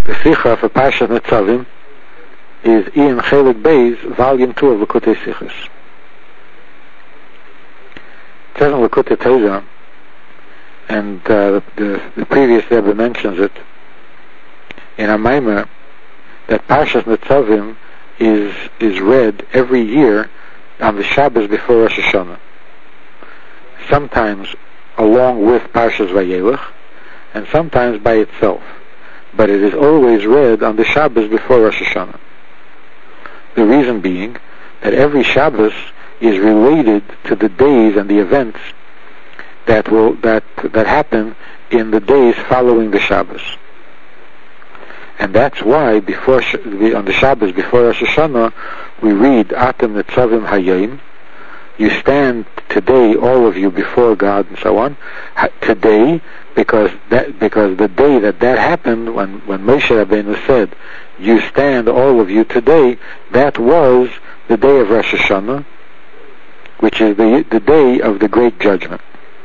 The Sicha for Parshat Netzavim is in Chelik Beis, Volume 2 of Likutei Sichos. It says in Likutei Torah, and the previous Rebbe mentions it in a Maimer, that Parshat Netzavim is read every year on the Shabbos before Rosh Hashanah. Sometimes along with Parshas Vayelech, and sometimes by itself. But it is always read on the Shabbos before Rosh Hashanah. The reason being that every Shabbos is related to the days and the events that happen in the days following the Shabbos. And that's why on the Shabbos before Rosh Hashanah we read Atem Netzavim Hayom. You stand today, all of you, before God, and so on. Today, because the day that happened, when Moshe Rabbeinu said, "You stand, all of you, today," that was the day of Rosh Hashanah, which is the day of the Great Judgment.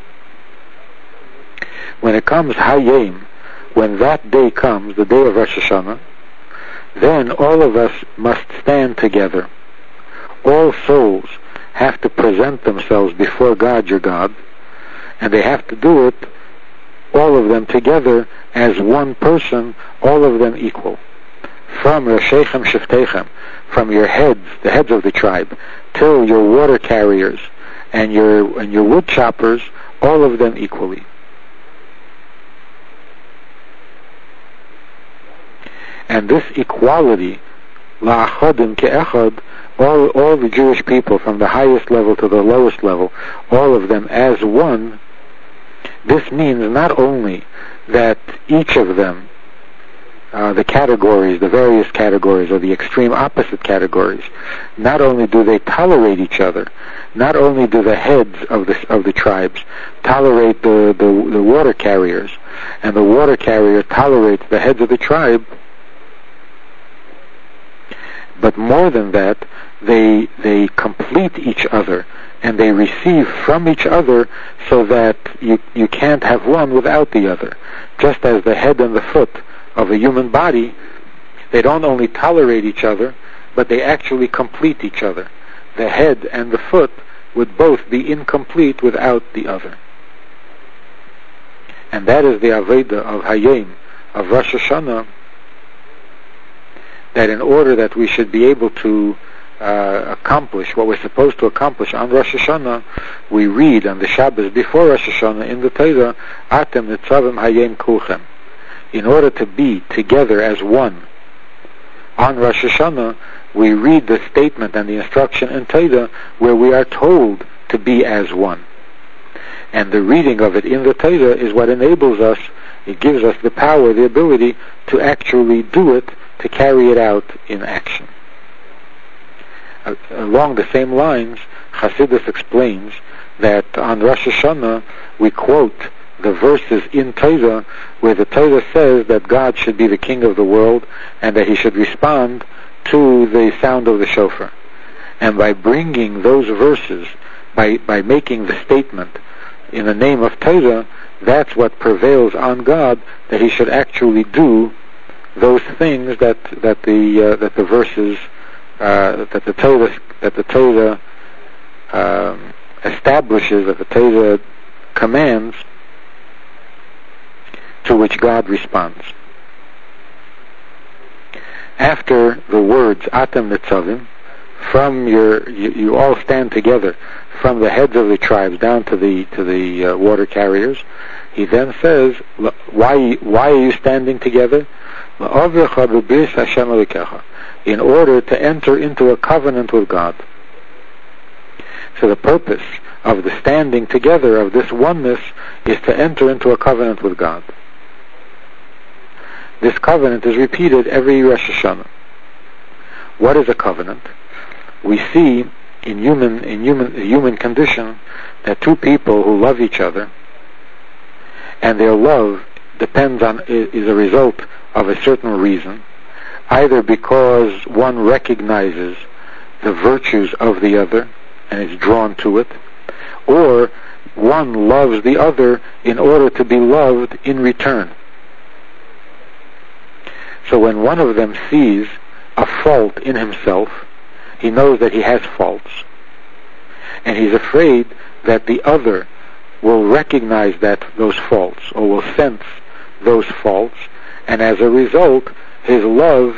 When it comes Hayom, when that day comes, the day of Rosh Hashanah, then all of us must stand together. All souls have to present themselves before God, your God, and they have to do it, all of them together, as one person, all of them equal. From Roshechem Sheftechem, from your heads, the heads of the tribe, till your water carriers and your wood choppers, all of them equally. And this equality, la'achodim ke'echad, all the Jewish people, from the highest level to the lowest level, all of them as one, this means not only that each of them, the categories, the various categories, or the extreme opposite categories, not only do they tolerate each other, not only do the heads of the tribes tolerate the water carriers, and the water carrier tolerates the heads of the tribe, but more than that, they complete each other, and they receive from each other, so that you can't have one without the other. Just as the head and the foot of a human body, they don't only tolerate each other, but they actually complete each other. The head and the foot would both be incomplete without the other. And that is the Aveda of Hayom, of Rosh Hashanah, that in order that we should be able to accomplish what we're supposed to accomplish on Rosh Hashanah, we read on the Shabbos before Rosh Hashanah in the Torah, Atem Netzavim Hayom Kulchem. In order to be together as one on Rosh Hashanah, we read the statement and the instruction in Torah where we are told to be as one. And the reading of it in the Torah is what enables us, it gives us the power, the ability to actually do it, to carry it out in action. Along the same lines, Chassidus explains that on Rosh Hashanah we quote the verses in Torah where the Torah says that God should be the king of the world and that he should respond to the sound of the shofar. And by bringing those verses, by making the statement in the name of Torah, that's what prevails on God, that he should actually do those things that the verses that the Torah establishes, that the Torah commands, to which God responds. After the words Atem Netzavim, from you all stand together, from the heads of the tribes down to the water carriers, he then says, why are you standing together? In order to enter into a covenant with God. So the purpose of the standing together, of this oneness, is to enter into a covenant with God. This covenant is repeated every Rosh Hashanah. What is a covenant? We see in human condition that two people who love each other, and their love is a result of a certain reason, either because one recognizes the virtues of the other and is drawn to it, or one loves the other in order to be loved in return. So when one of them sees a fault in himself, he knows that he has faults, and he's afraid that the other will recognize those faults, or will sense those faults, and as a result, his love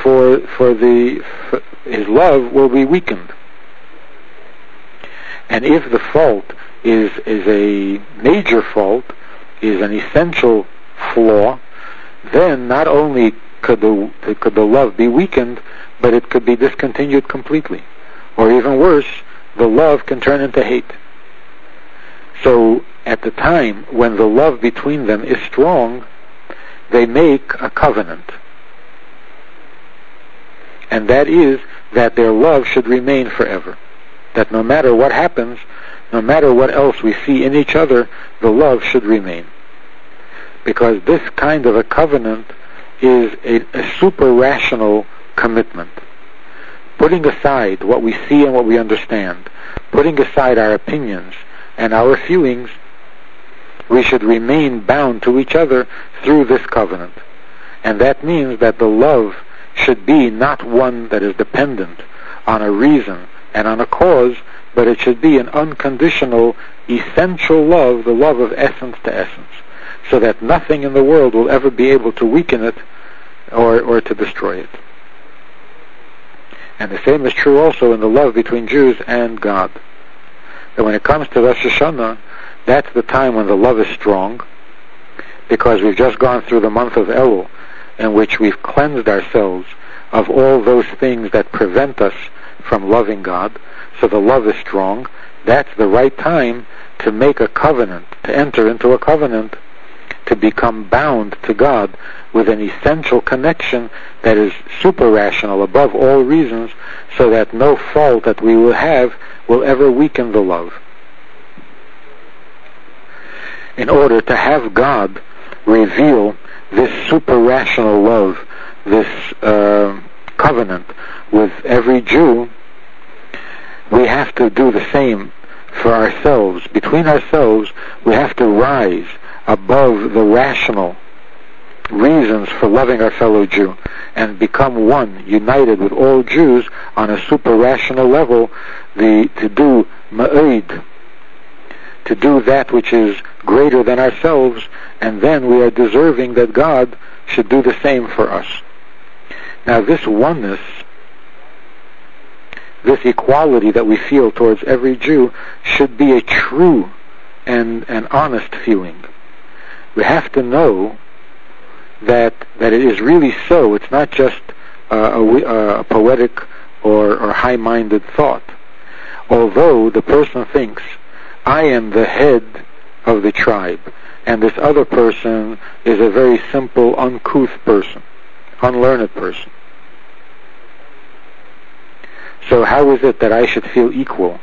his love will be weakened. And if the fault is a major fault, is an essential flaw, then not only could the love be weakened, but it could be discontinued completely. Or even worse, the love can turn into hate. So at the time when the love between them is strong, they make a covenant. And that is that their love should remain forever. That no matter what happens, no matter what else we see in each other, the love should remain. Because this kind of a covenant is a super rational commitment. Putting aside what we see and what we understand, putting aside our opinions and our feelings, we should remain bound to each other through this covenant. And that means that the love should be not one that is dependent on a reason and on a cause, but it should be an unconditional, essential love, the love of essence to essence, so that nothing in the world will ever be able to weaken it or to destroy it. And the same is true also in the love between Jews and God. That when it comes to Rosh Hashanah, that's the time when the love is strong, because we've just gone through the month of Elul, in which we've cleansed ourselves of all those things that prevent us from loving God. So the love is strong. That's the right time to make a covenant, to enter into a covenant, to become bound to God with an essential connection that is super rational, above all reasons, so that no fault that we will have will ever weaken the love. In order to have God reveal this super rational love, this covenant with every Jew, we have to do the same for ourselves. Between ourselves, we have to rise above the rational reasons for loving our fellow Jew and become one, united with all Jews on a super rational level, to do ma'id, to do that which is greater than ourselves, and then we are deserving that God should do the same for us. Now this oneness, this equality that we feel towards every Jew, should be a true and an honest feeling. We have to know that it is really so. It's not just a poetic or high-minded thought. Although the person thinks, I am the head of the tribe, and this other person is a very simple, uncouth person, unlearned person. So how is it that I should feel equal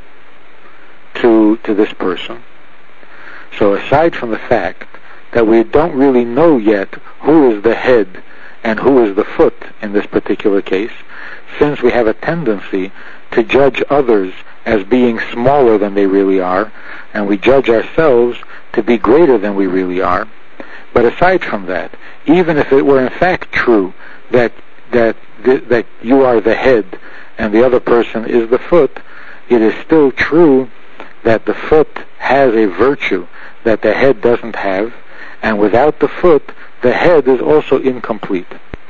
to this person? So aside from the fact that we don't really know yet who is the head and who is the foot in this particular case, since we have a tendency to judge others as being smaller than they really are, and we judge ourselves to be greater than we really are. But aside from that, even if it were in fact true that you are the head and the other person is the foot, it is still true that the foot has a virtue that the head doesn't have, and without the foot, the head is also incomplete.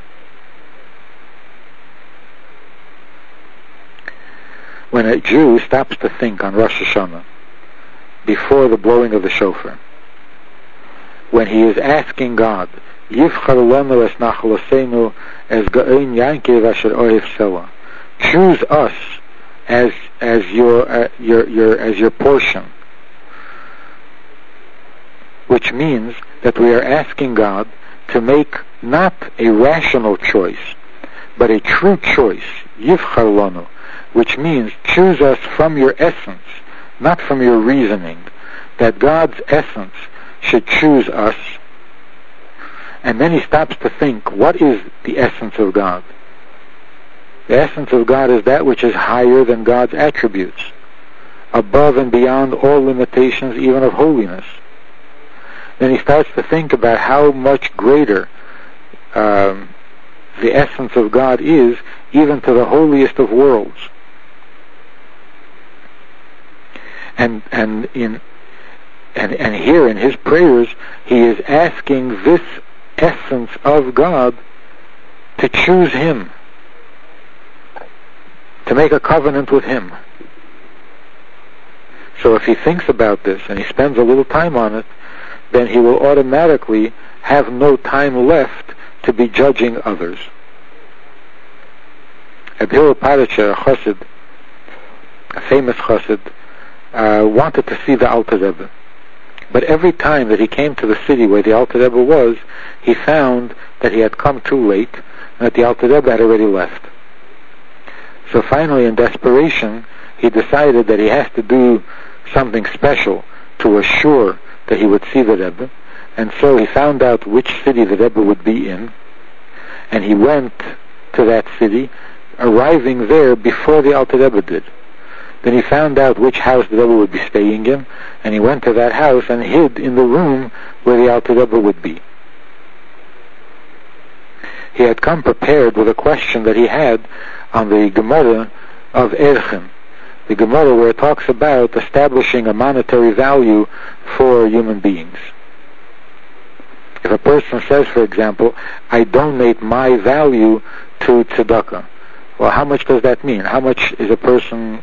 When a Jew stops to think on Rosh Hashanah, before the blowing of the shofar, when he is asking God, Yivchar lanu es nachlaseinu es ga'in yankiv asher ohev sela, choose us as your portion, which means that we are asking God to make not a rational choice, but a true choice, Yivchar lanu, which means choose us from your essence, not from your reasoning, that God's essence should choose us. And then he stops to think, what is the essence of God? The essence of God is that which is higher than God's attributes, above and beyond all limitations even of holiness. Then he starts to think about how much greater the essence of God is, even to the holiest of worlds. And here in his prayers, he is asking this essence of God to choose him, to make a covenant with him. So if he thinks about this and he spends a little time on it, then he will automatically have no time left to be judging others. Reb Hillel Paritcher, a chassid, a famous chassid, wanted to see the Alter Rebbe. But every time that he came to the city where the Alter Rebbe was, he found that he had come too late and that the Alter Rebbe had already left. So finally, in desperation, he decided that he has to do something special to assure that he would see the Rebbe. And so he found out which city the Rebbe would be in, and he went to that city, arriving there before the Alter Rebbe did. Then he found out which house the Rebbe would be staying in, and he went to that house and hid in the room where the Alter Rebbe would be. He had come prepared with a question that he had on the Gemara of Erchen, the Gemara where it talks about establishing a monetary value for human beings. If a person says, for example, I donate my value to tzedakah, well, how much does that mean? How much is a person's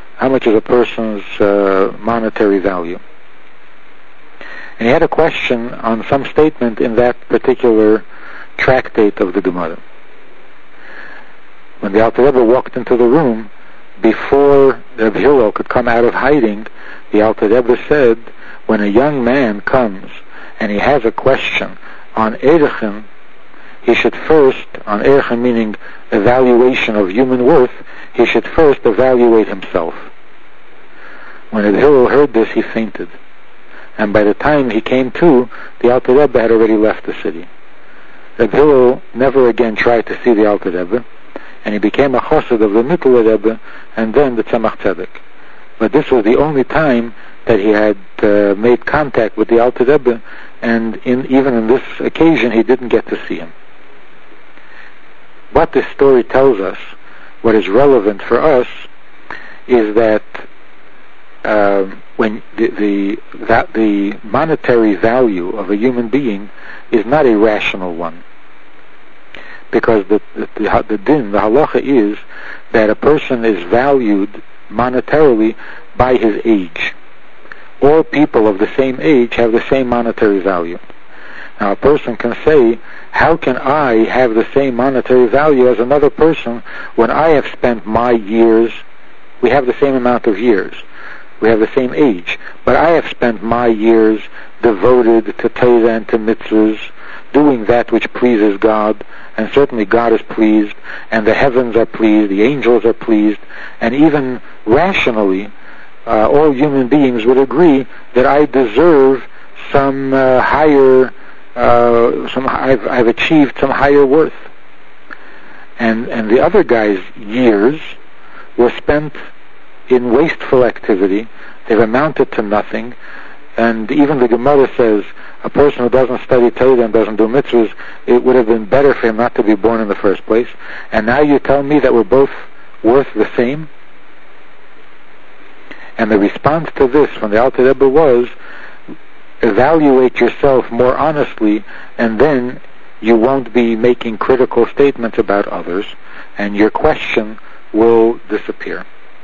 monetary value? And he had a question on some statement in that particular tractate of the Gemara. When the Alter Rebbe walked into the room, before Reb Hillel could come out of hiding, the Alter Rebbe said, when a young man comes and he has a question on Erchen, he should first, on Erchen meaning evaluation of human worth, he should first evaluate himself. When Reb Hillel heard this, he fainted. And by the time he came to, the Alter Rebbe had already left the city. Reb Hillel never again tried to see the Alter Rebbe, and he became a chassid of the Mittler Rebbe and then the Tzemach Tzedek. But this was the only time that he had made contact with the Alter Rebbe, and even in this occasion he didn't get to see him. What this story tells us, what is relevant for us, is that when the monetary value of a human being is not a rational one. Because the halacha is that a person is valued monetarily by his age. All people of the same age have the same monetary value. Now a person can say, how can I have the same monetary value as another person when I have spent my years, we have the same amount of years, we have the same age, but I have spent my years devoted to Torah and to mitzvahs, doing that which pleases God, and certainly God is pleased, and the heavens are pleased, the angels are pleased, and even rationally, all human beings would agree that I deserve some higher, I've achieved some higher worth. And the other guy's years were spent in wasteful activity. They've amounted to nothing. And even the Gemara says, a person who doesn't study Torah and doesn't do mitzvahs, it would have been better for him not to be born in the first place. And now you tell me that we're both worth the same? And the response to this from the Alter Rebbe was, evaluate yourself more honestly, and then you won't be making critical statements about others, and your question will disappear.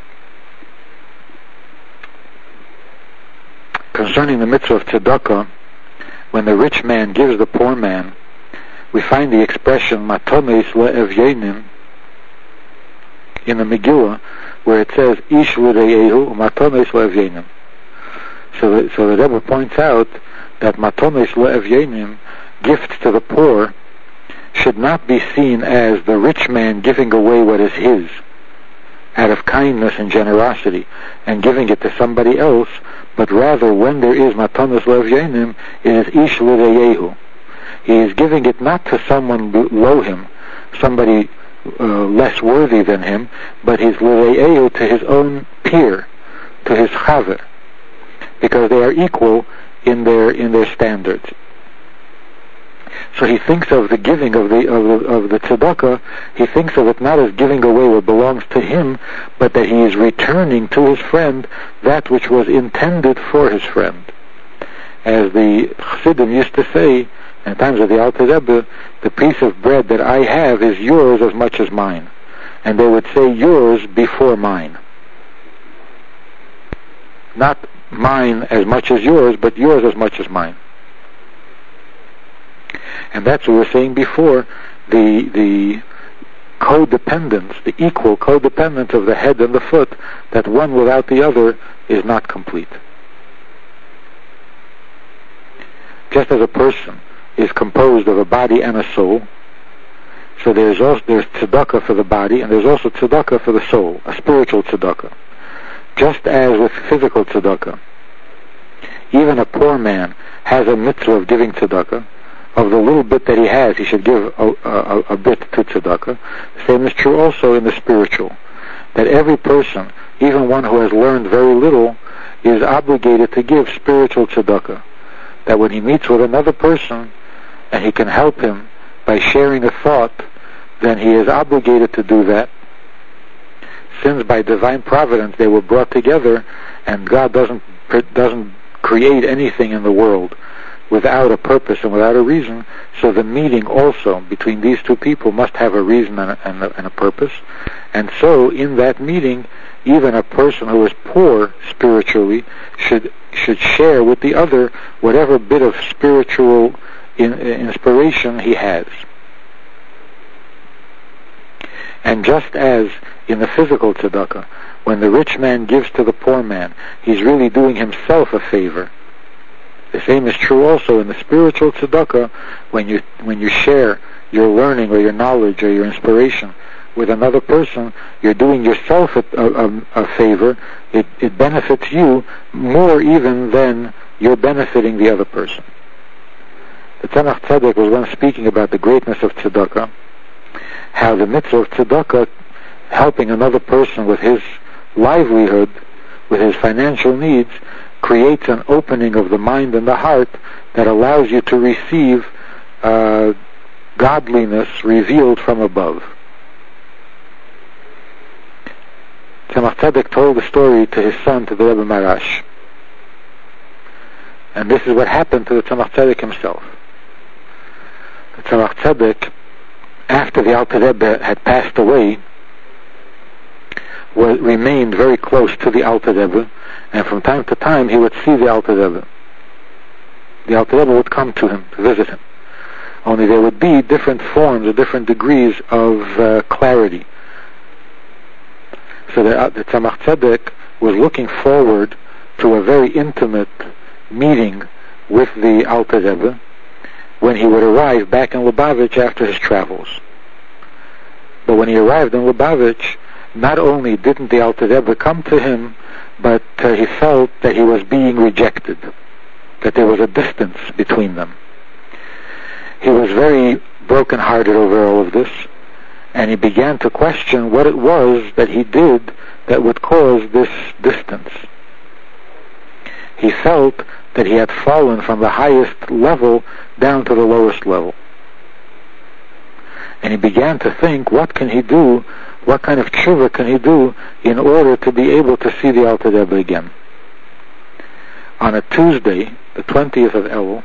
Concerning the mitzvah of tzedakah, when the rich man gives the poor man, we find the expression matones le'evyenim in the Megillah, where it says ish l'reyehu matones le'evyenim. So the Rebbe points out that matones le'evyenim, gifts to the poor, should not be seen as the rich man giving away what is his out of kindness and generosity and giving it to somebody else, but rather when there is matonos le'evyenim, it is ish l'reyehu. He is giving it not to someone below him, somebody less worthy than him, but his l'reyehu to his own peer, to his chaver, because they are equal in their standards. So he thinks of the giving of the tzedakah, he thinks of it not as giving away what belongs to him, but that he is returning to his friend that which was intended for his friend. As the Chassidim used to say, in times of the Alter Rebbe, the piece of bread that I have is yours as much as mine. And they would say yours before mine. Not mine as much as yours, but yours as much as mine. And that's what we were saying before, the codependence, the equal codependence of the head and the foot, that one without the other is not complete. Just as a person is composed of a body and a soul, so there's tzedakah for the body, and there's also tzedakah for the soul, a spiritual tzedakah. Just as with physical tzedakah, even a poor man has a mitzvah of giving tzedakah. Of the little bit that he has, he should give a bit to tzedakah. The same is true also in the spiritual. That every person, even one who has learned very little, is obligated to give spiritual tzedakah. That when he meets with another person, and he can help him by sharing a thought, then he is obligated to do that. Since by divine providence they were brought together, and God doesn't create anything in the world without a purpose and without a reason, so the meeting also between these two people must have a reason and a purpose. And so in that meeting, even a person who is poor spiritually should share with the other whatever bit of spiritual inspiration he has. And just as in the physical tzedakah, when the rich man gives to the poor man, he's really doing himself a favor. The same is true also in the spiritual tzedakah, when you share your learning or your knowledge or your inspiration with another person, you're doing yourself a favor. It benefits you more even than you're benefiting the other person. The Tzemach Tzedek was once speaking about the greatness of tzedakah, how the mitzvah of tzedakah, helping another person with his livelihood, with his financial needs, creates an opening of the mind and the heart that allows you to receive godliness revealed from above. Tzemach Tzedek told the story to his son, to the Rebbe Marash. And this is what happened to the Tzemach Tzedek himself. The Tzemach Tzedek, after the Alter Rebbe had passed away, remained very close to the Alter Rebbe, and from time to time he would see the Alter Rebbe. The Alter Rebbe would come to him to visit him. Only there would be different forms or different degrees of clarity. So the Tzemach Tzedek was looking forward to a very intimate meeting with the Alter Rebbe when he would arrive back in Lubavitch after his travels. But when he arrived in Lubavitch, not only didn't the Alter Rebbe come to him, but he felt that he was being rejected, that there was a distance between them. He was very broken-hearted over all of this, and he began to question what it was that he did that would cause this distance. He felt that he had fallen from the highest level down to the lowest level. And he began to think, what can he do? What kind of tshuva can he do in order to be able to see the Alter Rebbe again? On a Tuesday, the 20th of Elul,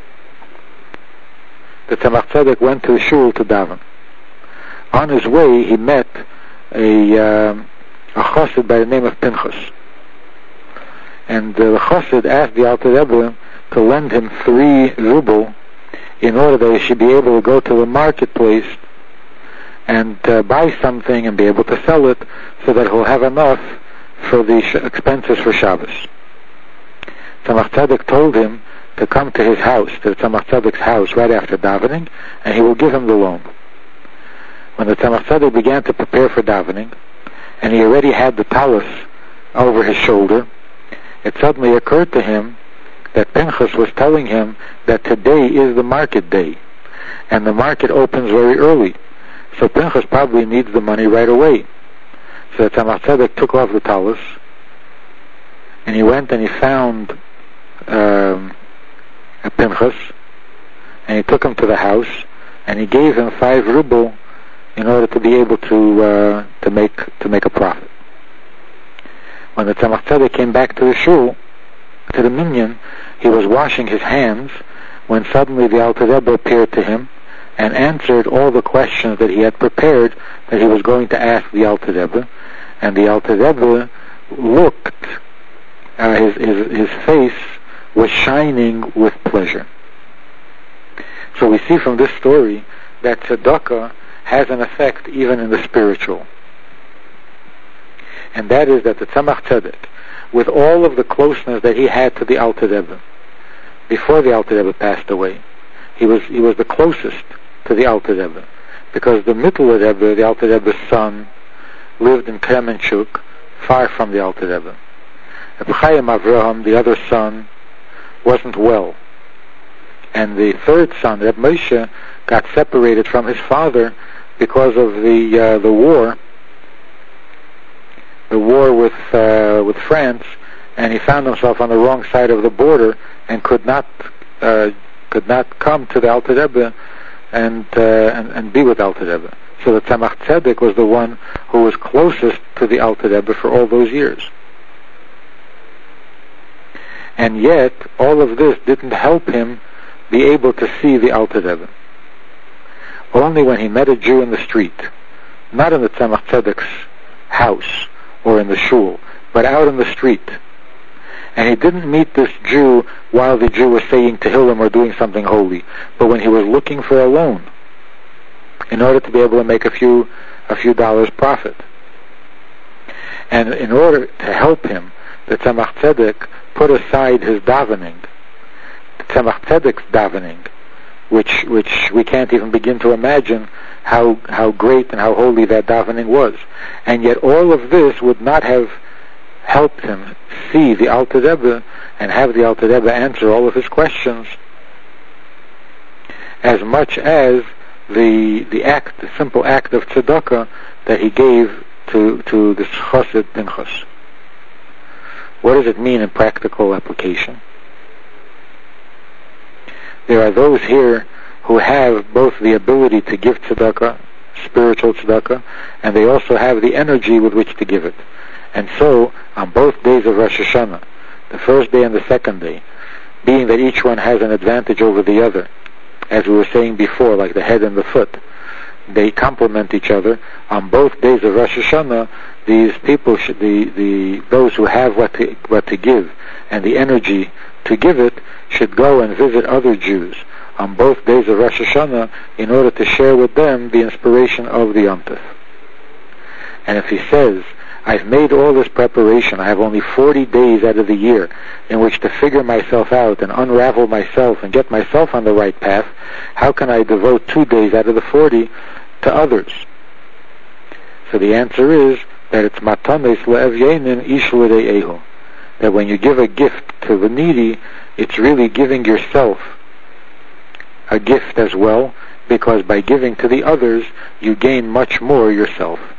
the Tzemach Tzedek went to the shul to daven. On his way, he met a chassid by the name of Pinchas. And the chassid asked the Alter Rebbe to lend him 3 ruble in order that he should be able to go to the marketplace and buy something and be able to sell it so that he'll have enough for the expenses for Shabbos. Tzemach Tzedek told him to come to his house, to the Tzemach Tzedek's house right after davening, and he will give him the loan. When the Tzemach Tzedek began to prepare for davening, and he already had the talus over his shoulder, it suddenly occurred to him that Pinchas was telling him that today is the market day, and the market opens very early. So Pinchas probably needs the money right away. So Tzemach Tzedek took off the talus, and he went and he found a Pinchas, and he took him to the house, and he gave him 5 ruble in order to be able to make a profit. When the Tzemach Tzedek came back to the shul, to the minyan, he was washing his hands when suddenly the Alter Rebbe appeared to him and answered all the questions that he had prepared that he was going to ask the Alter Rebbe. And the Alter Rebbe looked, his face was shining with pleasure. So we see from this story that tzedakah has an effect even in the spiritual. And that is that the Tzemach Tzedek, with all of the closeness that he had to the Alter Rebbe, before the Alter Rebbe passed away, he was the closest to the Alter Rebbe, because the Mittler Rebbe, the Alter Rebbe's son, lived in Kremenchuk, far from the Alter Rebbe. Reb Chaim Avraham, the other son, wasn't well, and the third son, Reb Moshe, got separated from his father because of the war with France, and he found himself on the wrong side of the border and could not come to the Alter Rebbe and be with Alter Rebbe. So the Tzemach Tzedek was the one who was closest to the Alter Rebbe for all those years. And yet, all of this didn't help him be able to see the Alter Rebbe. Only when he met a Jew in the street, not in the Tzemach Tzedek's house or in the shul, but out in the street. And he didn't meet this Jew while the Jew was saying Tehillim or doing something holy, but when he was looking for a loan in order to be able to make a few dollars profit. And in order to help him, the Tzemach Tzedek put aside his davening, the Tzemach Tzedek's davening, which we can't even begin to imagine how great and how holy that davening was. And yet all of this would not have helped him see the Alter Rebbe and have the Alter Rebbe answer all of his questions as much as the simple act of tzedakah that he gave to this chassid Pinchas. What does it mean in practical application? There are those here who have both the ability to give tzedakah, spiritual tzedakah, and they also have the energy with which to give it. And so, on both days of Rosh Hashanah, the first day and the second day, being that each one has an advantage over the other, as we were saying before, like the head and the foot, they complement each other. On both days of Rosh Hashanah, these people those who have what to give and the energy to give it should go and visit other Jews on both days of Rosh Hashanah in order to share with them the inspiration of the Yom Tov. And if he says, I've made all this preparation, I have only 40 days out of the year in which to figure myself out and unravel myself and get myself on the right path, how can I devote 2 days out of the 40 to others? So the answer is that it's matanes le'evyenin ish l're'ehu, that when you give a gift to the needy, it's really giving yourself a gift as well, because by giving to the others, you gain much more yourself.